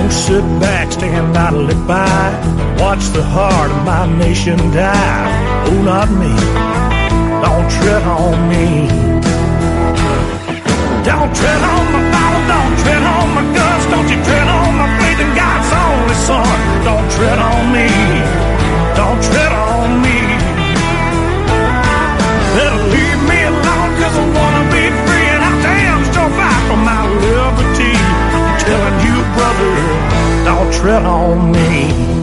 Don't sit back, stand idly by. Watch the heart of my nation die. Oh, not me. Don't tread on me. Don't tread on my Bible, don't tread on my guns. Don't you tread on my faith in God's only Son. Don't tread on me. Don't tread on me. Better leave me alone, cause I wanna be free, and I damn sure fight for my liberty. I'm telling you, brother, don't tread on me.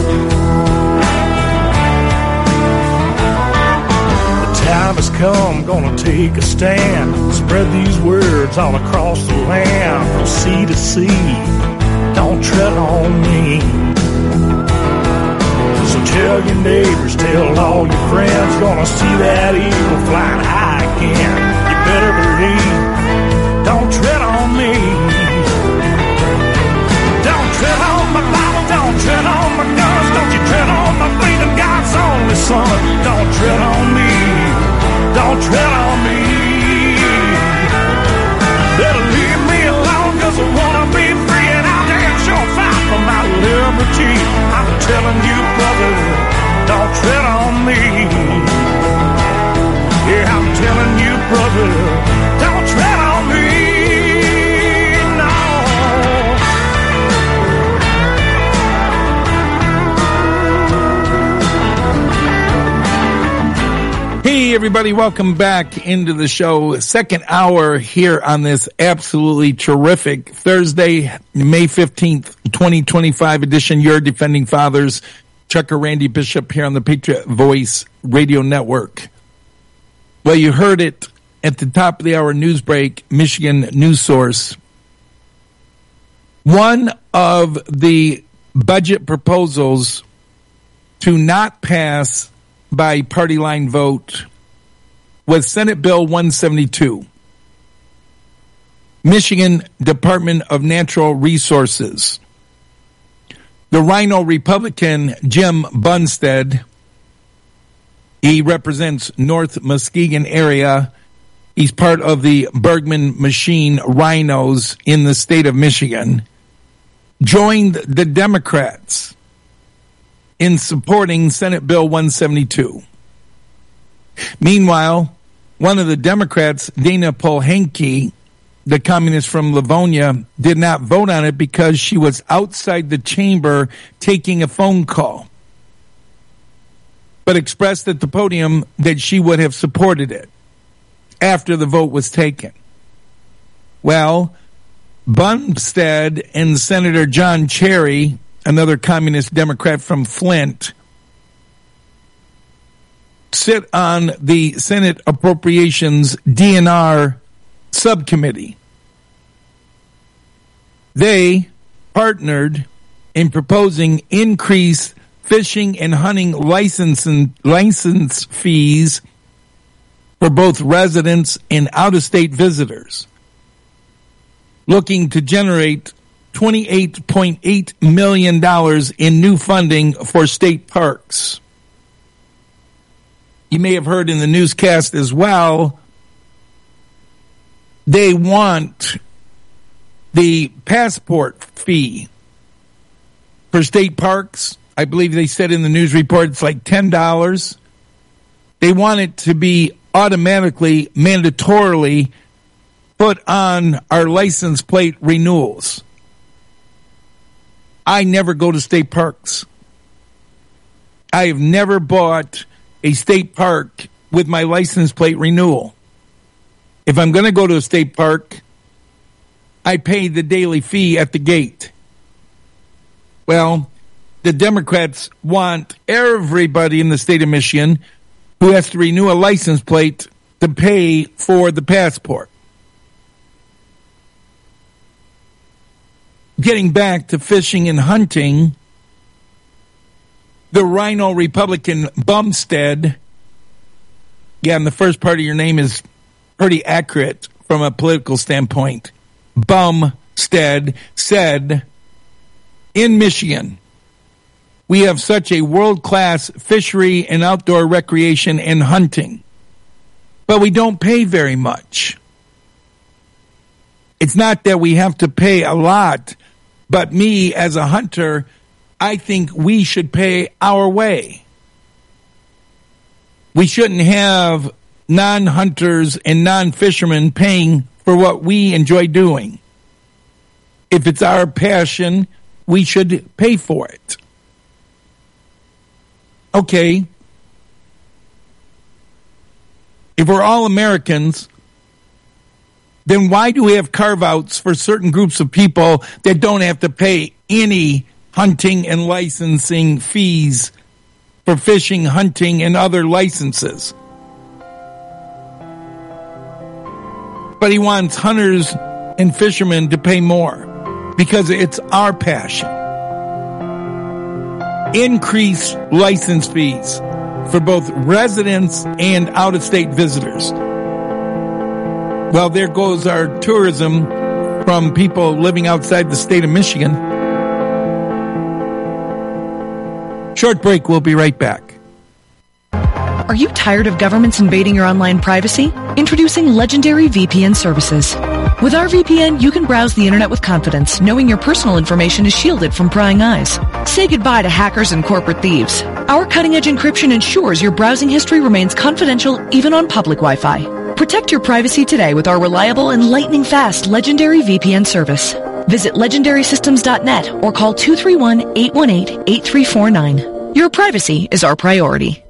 Time has come, gonna take a stand. Spread these words all across the land, from sea to sea. Don't tread on me. So tell your neighbors, tell all your friends, gonna see that eagle flying high again. You better believe, don't tread on me. Don't tread on my Bible, don't tread on my guns. Don't you tread on my faith in God's only Son. Don't tread on me. Don't tread on me. Better leave me alone, cause I wanna be free, and I'll damn sure fight for my liberty. I'm telling you, brother, don't tread on me. Yeah, I'm telling you, brother, don't tread on me. No. Hey, everybody, welcome back into the show. Second hour here on this absolutely terrific Thursday, May 15th, 2025 edition. Your Defending Fathers, Chuck or Randy Bishop here on the Patriot Voice Radio Network. Well, you heard it at the top of the hour news break, Michigan News Source. One of the budget proposals to not pass by party line vote was Senate Bill 172. Michigan Department of Natural Resources. The Rhino Republican Jim Bunstead, he represents North Muskegon area. He's part of the Bergman Machine Rhinos in the state of Michigan. Joined the Democrats in supporting Senate Bill 172. Meanwhile, one of the Democrats, Dana Polhanke, the communist from Livonia, did not vote on it because she was outside the chamber taking a phone call, but expressed at the podium that she would have supported it after the vote was taken. Well, Bunstead and Senator John Cherry, another communist Democrat from Flint, sit on the Senate Appropriations DNR subcommittee. They partnered in proposing increased fishing and hunting license fees for both residents and out-of-state visitors, looking to generate $28.8 million in new funding for state parks. You may have heard in the newscast as well, they want the passport fee for state parks. I believe they said in the news report it's like $10. They want it to be automatically, mandatorily put on our license plate renewals. I never go to state parks. I have never bought a state park with my license plate renewal. If I'm going to go to a state park, I pay the daily fee at the gate. Well, the Democrats want everybody in the state of Michigan who has to renew a license plate to pay for the passport. Getting back to fishing and hunting, the Rhino Republican Bumstead, yeah, and the first part of your name is pretty accurate from a political standpoint. Bumstead said, in Michigan, we have such a world-class fishery and outdoor recreation and hunting, but we don't pay very much. It's not that we have to pay a lot But me, as a hunter, I think we should pay our way. We shouldn't have non-hunters and non-fishermen paying for what we enjoy doing. If it's our passion, we should pay for it. Okay. If we're all Americans, then why do we have carve-outs for certain groups of people that don't have to pay any hunting and licensing fees for fishing, hunting, and other licenses? But he wants hunters and fishermen to pay more because it's our passion. Increase license fees for both residents and out-of-state visitors. Well, there goes our tourism from people living outside the state of Michigan. Short break, we'll be right back. Are you tired of governments invading your online privacy? Introducing Legendary VPN services. With our VPN, you can browse the internet with confidence, knowing your personal information is shielded from prying eyes. Say goodbye to hackers and corporate thieves. Our cutting-edge encryption ensures your browsing history remains confidential even on public Wi-Fi. Protect your privacy today with our reliable and lightning-fast Legendary VPN service. Visit legendarysystems.net or call 231-818-8349. Your privacy is our priority.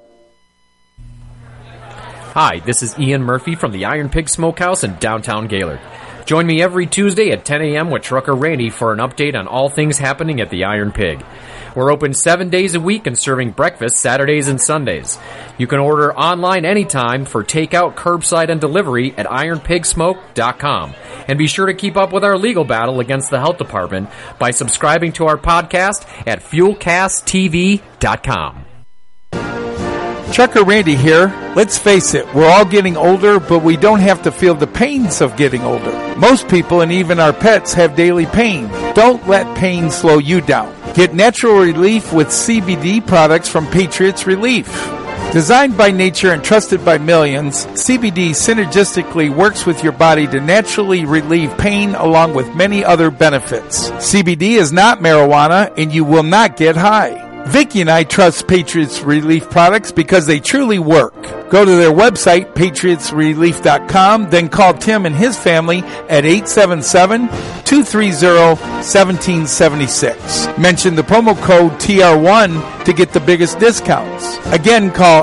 Hi, this is Ian Murphy from the Iron Pig Smokehouse in downtown Gaylord. Join me every Tuesday at 10 a.m. with Trucker Randy for an update on all things happening at the Iron Pig. We're open 7 days a week and serving breakfast Saturdays and Sundays. You can order online anytime for takeout, curbside, and delivery at ironpigsmoke.com. And be sure to keep up with our legal battle against the health department by subscribing to our podcast at fuelcasttv.com. Trucker Randy here. Let's face it, we're all getting older, but we don't have to feel the pains of getting older. Most people and even our pets have daily pain. Don't let pain slow you down. Get natural relief with CBD products from Patriots Relief. Designed by nature and trusted by millions, CBD synergistically works with your body to naturally relieve pain along with many other benefits. CBD is not marijuana and you will not get high. Vicki and I trust Patriots Relief products because they truly work. Go to their website, patriotsrelief.com, then call Tim and his family at 877-230-1776. Mention the promo code TR1 to get the biggest discounts. Again, call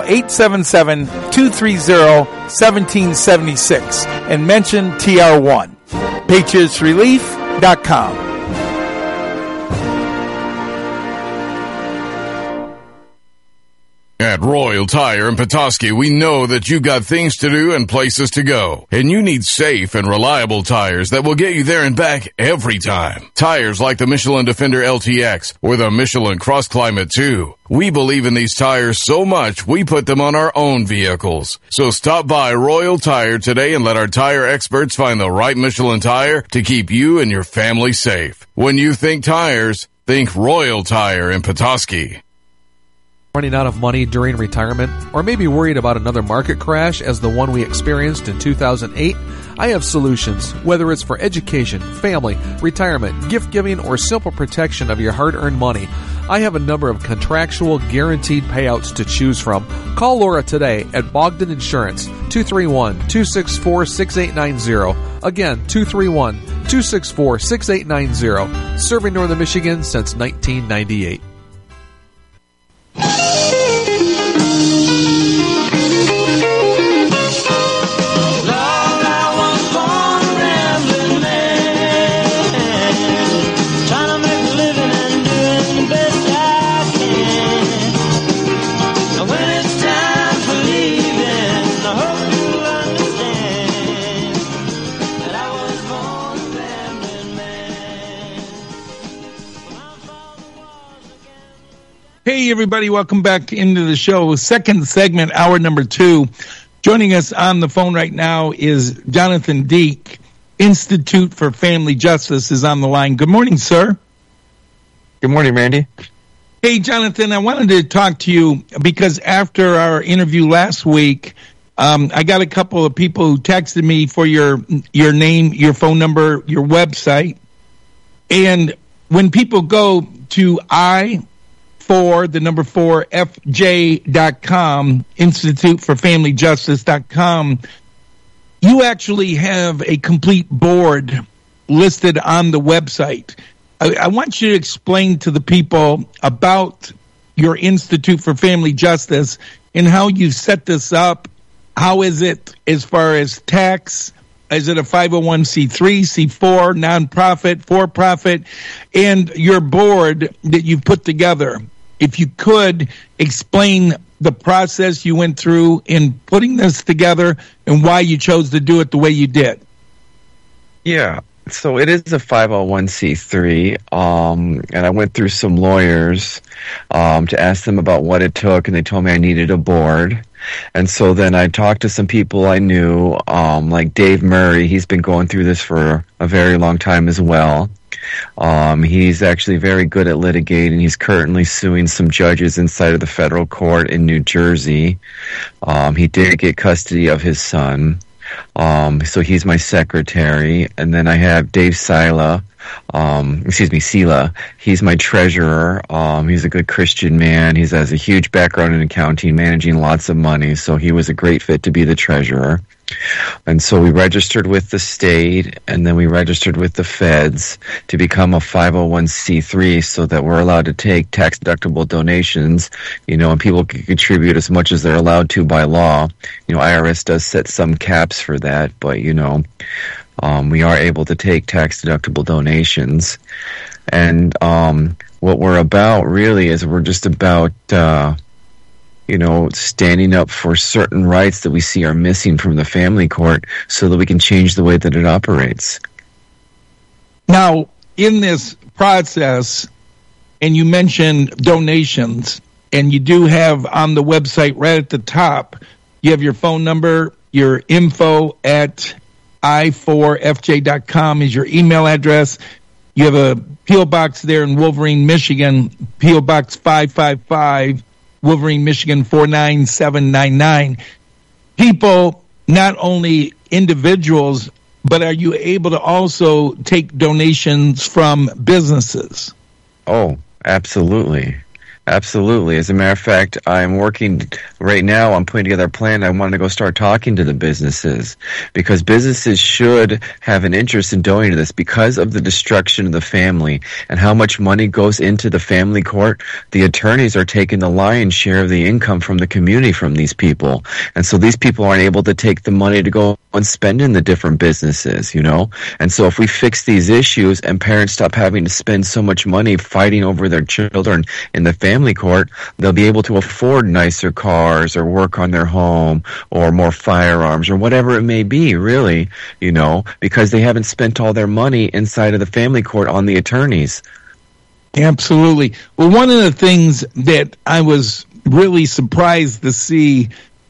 877-230-1776 and mention TR1. patriotsrelief.com. At Royal Tire in Petoskey, we know that you got things to do and places to go, and you need safe and reliable tires that will get you there and back every time. Tires like the Michelin Defender LTX or the Michelin Cross Climate 2. We believe in these tires so much, we put them on our own vehicles. So stop by Royal Tire today and let our tire experts find the right Michelin tire to keep you and your family safe. When you think tires, think Royal Tire in Petoskey. Running out of money during retirement, or maybe worried about another market crash as the one we experienced in 2008? I have solutions, whether it's for education, family, retirement, gift giving, or simple protection of your hard-earned money. I have a number of contractual guaranteed payouts to choose from. Call Laura today at Bogdan Insurance, 231-264-6890. Again, 231-264-6890. Serving Northern Michigan since 1998. Hey, everybody, welcome back into the show. Second segment, hour number 2. Joining us on the phone right now is Jonathan Deek. Institute for Family Justice is on the line. Good morning, sir. Good morning, Randy. Hey, Jonathan, I wanted to talk to you because after our interview last week, I got a couple of people who texted me for your name, your phone number, your website. And when people go to I4FJ.com, instituteforfamilyjustice.com, you actually have a complete board listed on the website. I want you to explain to the people about your Institute for Family Justice and how you set this up. How is it as far as tax? Is it a 501c3, C4, nonprofit, for-profit, and your board that you've put together? If you could explain the process you went through in putting this together and why you chose to do it the way you did. Yeah. So it is a 501c3, and I went through some lawyers to ask them about what it took, and they told me I needed a board. And so then I talked to some people I knew, like Dave Murray. He's been going through this for a very long time as well. He's actually very good at litigating. He's currently suing some judges inside of the federal court in New Jersey. He did get custody of his son. So he's my secretary. And then I have Dave Sila. He's my treasurer. He's a good Christian man. He has a huge background in accounting, managing lots of money. So he was a great fit to be the treasurer. And so we registered with the state, and then we registered with the feds to become a 501c3 so that we're allowed to take tax-deductible donations, and people can contribute as much as they're allowed to by law. IRS does set some caps for that, but, we are able to take tax-deductible donations. And what we're about really is we're just about standing up for certain rights that we see are missing from the family court so that we can change the way that it operates. Now, in this process, and you mentioned donations, and you do have on the website right at the top, you have your phone number, your info at I4FJ.com is your email address. You have a P.O. Box there in Wolverine, Michigan, P.O. Box 555, Wolverine, Michigan 49799. People, not only individuals, but are you able to also take donations from businesses? Oh, absolutely. Absolutely. As a matter of fact, I'm working right now. I'm putting together a plan. I want to go start talking to the businesses because businesses should have an interest in donating to this because of the destruction of the family and how much money goes into the family court. The attorneys are taking the lion's share of the income from the community from these people. And so these people aren't able to take the money to go and spend in the different businesses, And so if we fix these issues and parents stop having to spend so much money fighting over their children in the family court, they'll be able to afford nicer cars or work on their home or more firearms or whatever it may be, really, because they haven't spent all their money inside of the family court on the attorneys. Absolutely. Well, one of the things that I was really surprised to see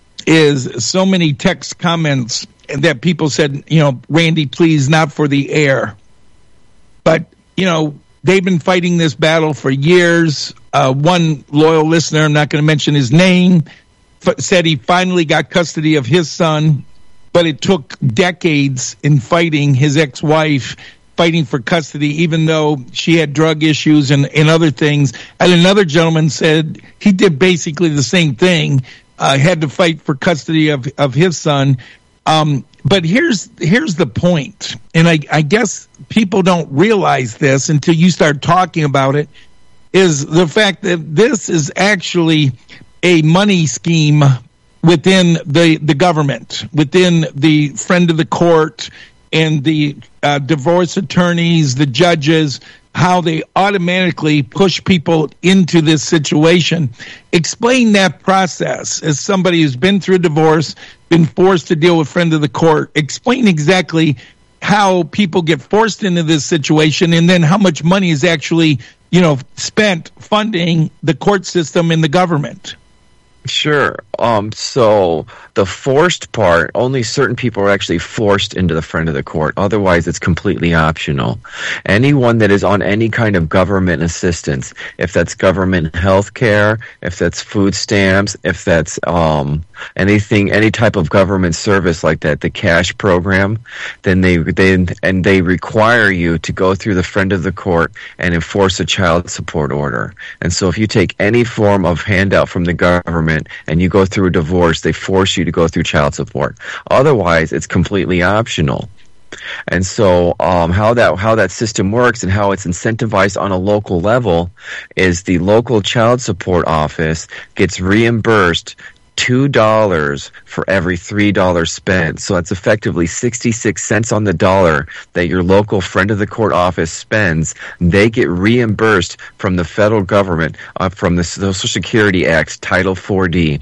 is so many text comments that people said, Randy, please, not for the air. But, they've been fighting this battle for years. One loyal listener, I'm not going to mention his name, said he finally got custody of his son, but it took decades in fighting his ex-wife, fighting for custody, even though she had drug issues and other things. And another gentleman said he did basically the same thing, had to fight for custody of his son. But here's the point, and I guess people don't realize this until you start talking about it, is the fact that this is actually a money scheme within the government, within the friend of the court and the divorce attorneys, the judges, how they automatically push people into this situation. Explain that process as somebody who's been through a divorce, been forced to deal with friend of the court. Explain exactly how people get forced into this situation and then how much money is actually, spent funding the court system and the government. Sure. So the forced part, only certain people are actually forced into the friend of the court. Otherwise, it's completely optional. Anyone that is on any kind of government assistance, if that's government health care, if that's food stamps, if that's anything, any type of government service like that, the cash program, then they require you to go through the friend of the court and enforce a child support order. And so if you take any form of handout from the government and you go through a divorce, they force you to go through child support. Otherwise, it's completely optional. And so how that system works and how it's incentivized on a local level is the local child support office gets reimbursed $2 for every $3 spent. So that's effectively 66 cents on the dollar that your local friend of the court office spends. They get reimbursed from the federal government from the Social Security Act's Title 4D.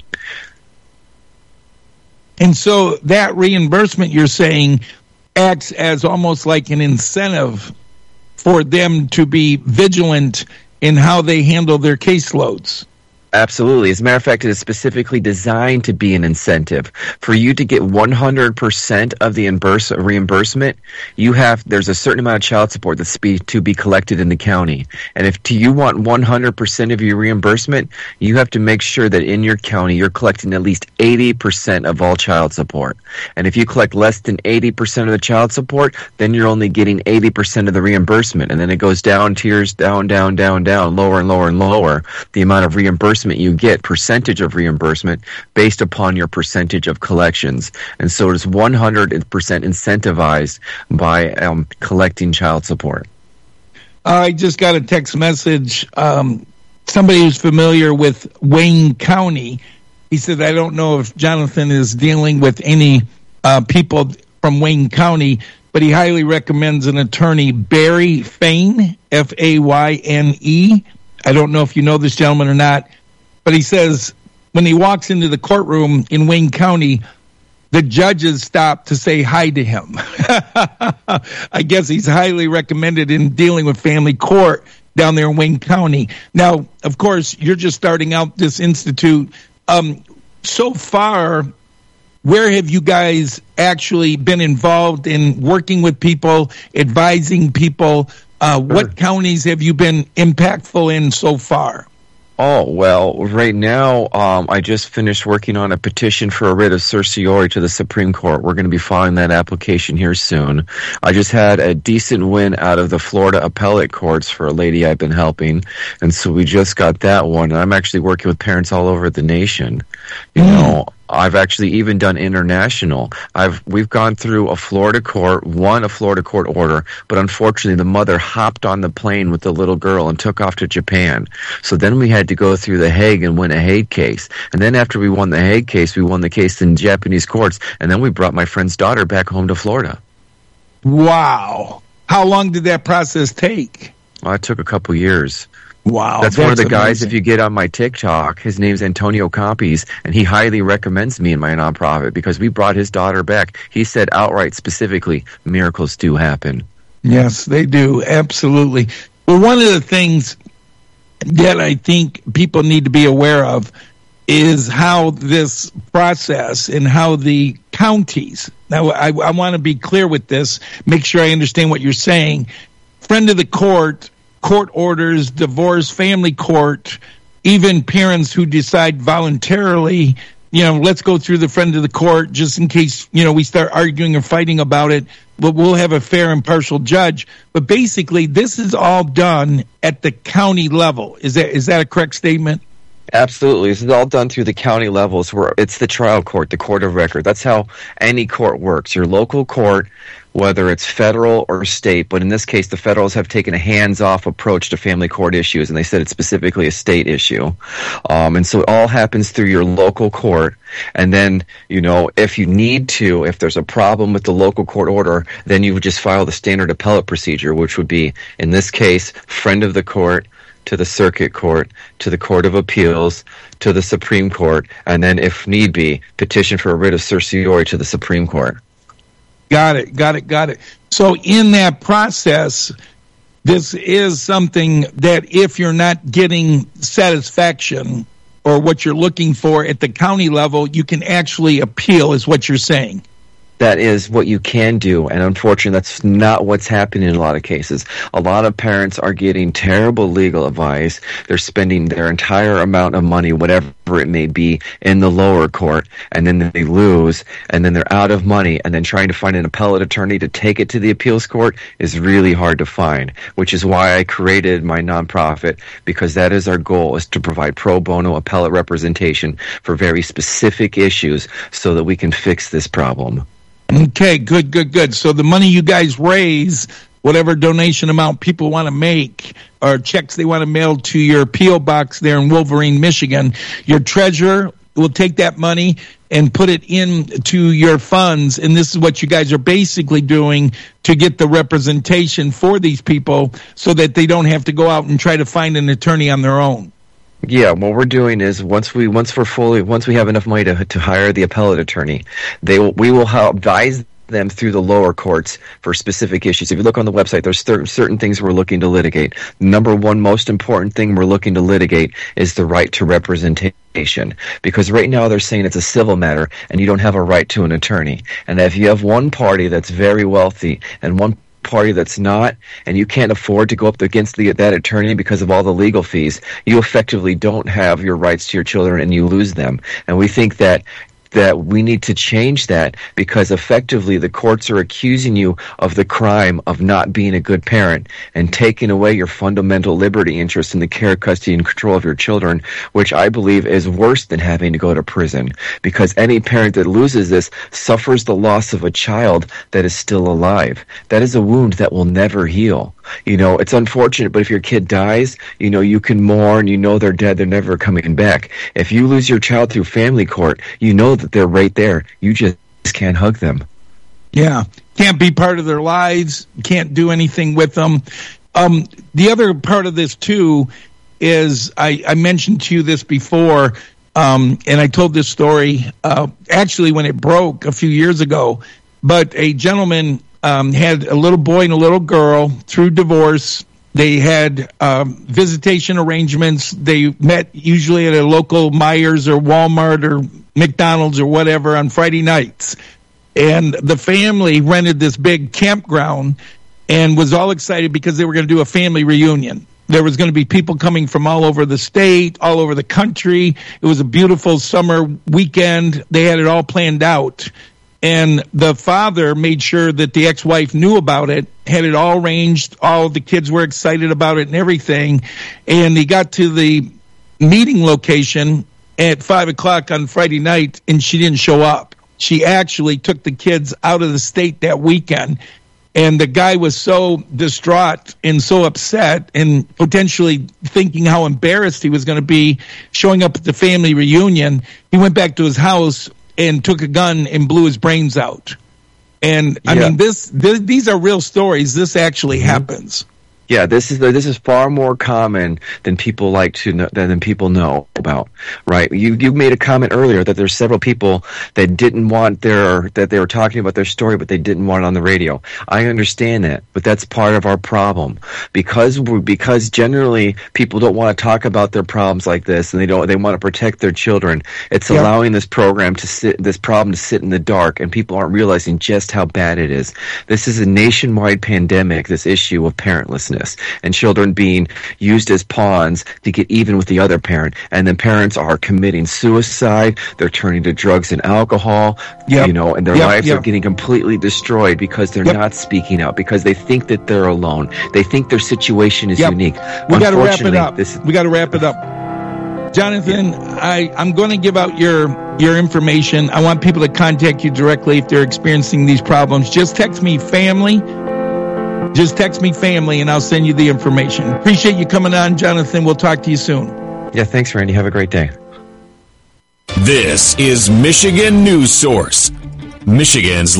And so that reimbursement, you're saying, acts as almost like an incentive for them to be vigilant in how they handle their caseloads. Absolutely. As a matter of fact, it is specifically designed to be an incentive. For you to get 100% of the reimbursement, there's a certain amount of child support that's to be collected in the county. And if you want 100% of your reimbursement, you have to make sure that in your county you're collecting at least 80% of all child support. And if you collect less than 80% of the child support, then you're only getting 80% of the reimbursement. And then it goes down, tiers down, lower and lower and lower, the amount of reimbursement you get, percentage of reimbursement based upon your percentage of collections. And so it is 100% incentivized by collecting child support. I just got a text message. Somebody who's familiar with Wayne County, he said, I don't know if Jonathan is dealing with any people from Wayne County, but he highly recommends an attorney, Barry Fayne, Fayne. I don't know if you know this gentleman or not, but he says when he walks into the courtroom in Wayne County, the judges stop to say hi to him. I guess he's highly recommended in dealing with family court down there in Wayne County. Now, of course, you're just starting out this institute. So far, where have you guys actually been involved in working with people, advising people? What counties have you been impactful in so far? Oh, well, right now, I just finished working on a petition for a writ of certiorari to the Supreme Court. We're going to be filing that application here soon. I just had a decent win out of the Florida appellate courts for a lady I've been helping, and so we just got that one. And I'm actually working with parents all over the nation. You know, I've actually even done international. We've gone through a Florida court, won a Florida court order, but unfortunately the mother hopped on the plane with the little girl and took off to Japan. So then we had to go through The Hague and win a Hague case. And then after we won the Hague case, we won the case in Japanese courts, and then we brought my friend's daughter back home to Florida. Wow. How long did that process take? Well, it took a couple years. Wow. That's one of the guys, amazing. if you get on my TikTok, his name's Antonio Campis, and he highly recommends me and my nonprofit because we brought his daughter back. He said outright, specifically, miracles do happen. Yes, they do. Absolutely. Well, one of the things that I think people need to be aware of is how this process and how the counties, now I want to be clear with this, make sure I understand what you're saying. Friend of the court, court orders, divorce, family court, even parents who decide voluntarily, let's go through the friend of the court just in case, we start arguing or fighting about it, but we'll have a fair, impartial judge. But basically, this is all done at the county level. Is that a correct statement? Absolutely. This is all done through the county levels where it's the trial court, the court of record. That's how any court works. Your local court, whether it's federal or state, but in this case, the federals have taken a hands-off approach to family court issues, and they said it's specifically a state issue. And so it all happens through your local court. And then, if you need to, if there's a problem with the local court order, then you would just file the standard appellate procedure, which would be, in this case, friend of the court, to the circuit court, to the court of appeals, to the Supreme Court, and then, if need be, petition for a writ of certiorari to the Supreme Court. Got it. So in that process, this is something that if you're not getting satisfaction or what you're looking for at the county level, you can actually appeal, is what you're saying. That is what you can do, and unfortunately that's not what's happening in a lot of cases. A lot of parents are getting terrible legal advice. They're spending their entire amount of money, whatever it may be, in the lower court, and then they lose, and then they're out of money, and then trying to find an appellate attorney to take it to the appeals court is really hard to find, which is why I created my nonprofit, because that is our goal, is to provide pro bono appellate representation for very specific issues so that we can fix this problem. Okay, good. So the money you guys raise, whatever donation amount people want to make, or checks they want to mail to your P.O. box there in Wolverine, Michigan, your treasurer will take that money and put it into your funds, and this is what you guys are basically doing to get the representation for these people so that they don't have to go out and try to find an attorney on their own. Yeah, what we're doing is once we have enough money to hire the appellate attorney, we will advise them through the lower courts for specific issues. If you look on the website, there's certain things we're looking to litigate. Number one most important thing we're looking to litigate is the right to representation. Because right now they're saying it's a civil matter and you don't have a right to an attorney. And if you have one party that's very wealthy and one party that's not, and you can't afford to go up against that attorney because of all the legal fees, you effectively don't have your rights to your children and you lose them. And we think that we need to change that, because effectively the courts are accusing you of the crime of not being a good parent and taking away your fundamental liberty interest in the care, custody, and control of your children, which I believe is worse than having to go to prison, because any parent that loses this suffers the loss of a child that is still alive. That is a wound that will never heal. You know, it's unfortunate, but if your kid dies, you know, you can mourn, you know they're dead, they're never coming back. If you lose your child through family court, you know that they're right there. You just can't hug them. Yeah, can't be part of their lives, can't do anything with them. The other part of this, too, is I mentioned to you this before, and I told this story actually when it broke a few years ago, but a gentleman had a little boy and a little girl through divorce. They had visitation arrangements. They met usually at a local Myers or Walmart or McDonald's or whatever on Friday nights. And the family rented this big campground and was all excited because they were going to do a family reunion. There was going to be people coming from all over the state, all over the country. It was a beautiful summer weekend. They had it all planned out. And the father made sure that the ex-wife knew about it, had it all arranged. All the kids were excited about it and everything. And he got to the meeting location at 5 o'clock on Friday night, and she didn't show up. She actually took the kids out of the state that weekend. And the guy was so distraught and so upset and potentially thinking how embarrassed he was going to be showing up at the family reunion. He went back to his house and took a gun and blew his brains out. And I mean, these are real stories. This actually happens. Yeah, this is far more common than people like to know, than people know about, right? You made a comment earlier that there's several people that didn't want that they were talking about their story, but they didn't want it on the radio. I understand that, but that's part of our problem because generally people don't want to talk about their problems like this, and they want to protect their children. It's allowing this problem to sit in the dark, and people aren't realizing just how bad it is. This is a nationwide pandemic. This issue of parentlessness. And children being used as pawns to get even with the other parent. And then parents are committing suicide. They're turning to drugs and alcohol, and their lives are getting completely destroyed because they're not speaking out, because they think that they're alone. They think their situation is unique. We got to wrap it up. We got to wrap it up. Jonathan, I'm going to give out your information. I want people to contact you directly if they're experiencing these problems. Just text me family. Just text me family, and I'll send you the information. Appreciate you coming on, Jonathan. We'll talk to you soon. Yeah, thanks, Randy. Have a great day. This is Michigan News Source, Michigan's